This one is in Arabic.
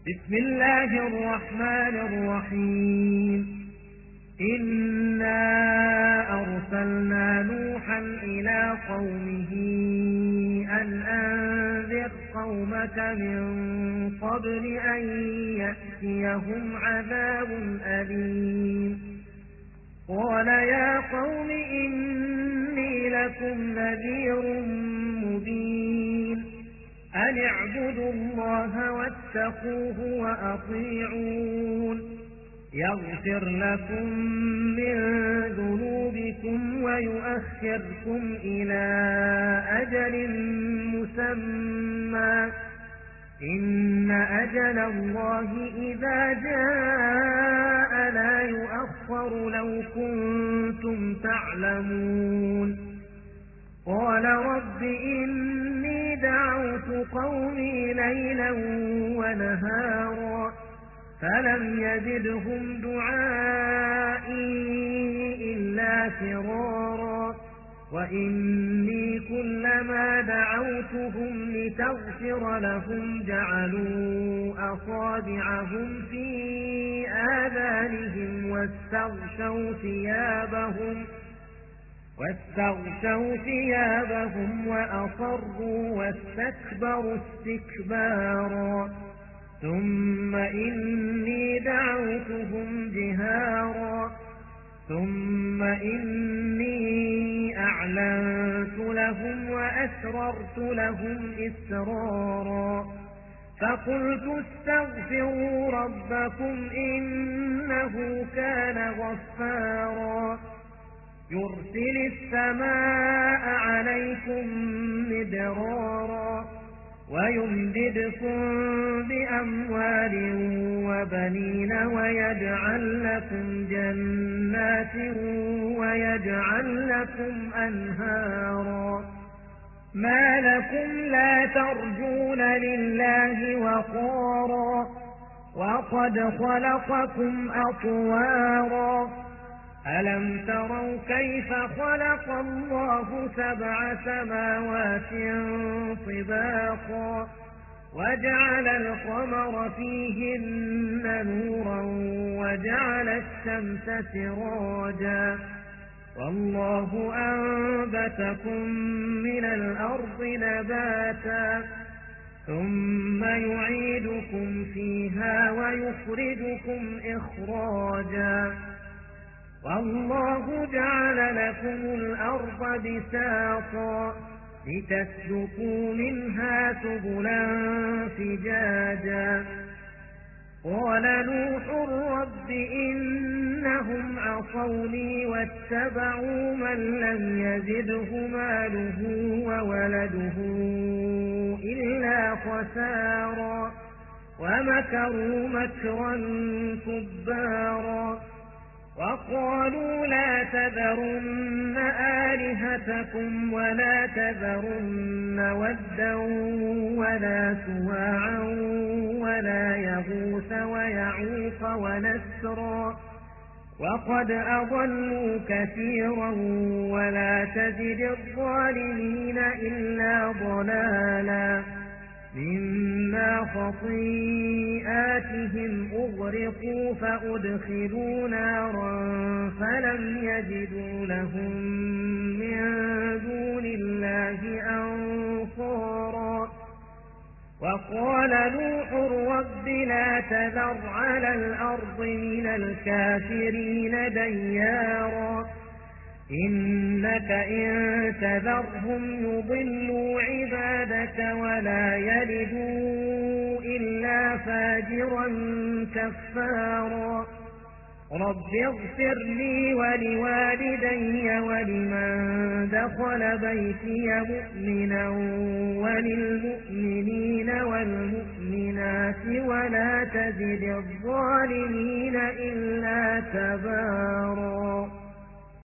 بسم الله الرحمن الرحيم. إنا أرسلنا نوحا إلى قومه أن أنذر قومك من قبل أن يأتيهم عذاب أليم. قال يا قوم إني لكم نذير مبين أن اعبدوا الله واتقوه وأطيعون يغفر لكم من ذنوبكم ويؤخركم إلى أجل مسمى إن أجل الله إذا جاء لا يؤخر لو كنتم تعلمون. قال رب إني دعوت قومي ليلا ونهارا فلم يزدهم دعائي إلا فرارا وإني كلما دعوتهم لتغفر لهم جعلوا أصابعهم في آذانهم واستغشوا ثيابهم وأصروا واستكبروا استكبارا ثم إني دعوتهم جهارا ثم إني أعلنت لهم وأسررت لهم إسرارا فقلت استغفروا ربكم إنه كان غفارا يرسل السماء عليكم مدرارا ويمددكم بأموال وبنين ويجعل لكم جنات ويجعل لكم أنهارا ما لكم لا ترجون لله وقارا وقد خلقكم أطوارا ألم تروا كيف خلق الله 7 سماوات طباقا وجعل القمر فيهن نورا وجعل الشمس سراجا والله أنبتكم من الأرض نباتا ثم يعيدكم فيها ويخرجكم إخراجا والله جعل لكم الأرض بساطا لتسلكوا منها سبلا فجاجا قال نوح رب إنهم عصوني واتبعوا من لم يزده ماله وولده إلا خسارا ومكروا مكرا كبارا وقالوا لا تذرن آلهتكم ولا تذرن ودا ولا سواعا ولا يغوث ويعوق ونسرا وقد أضلوا كثيرا ولا تزد الظالمين إلا ضلالا مما خطيئاتهم أغرقوا فأدخلوا نارا فلم يجدوا لهم من دون الله أنصارا وقال نوح رب لا تذر على الأرض من الكافرين ديارا إنك إن تذرهم يضلوا عبادك ولا يلدوا إلا فاجرا كفارا رب اغفر لي ولوالدي ولمن دخل بيتي مؤمنا وللمؤمنين والمؤمنات ولا تزد الظالمين إلا تبارا.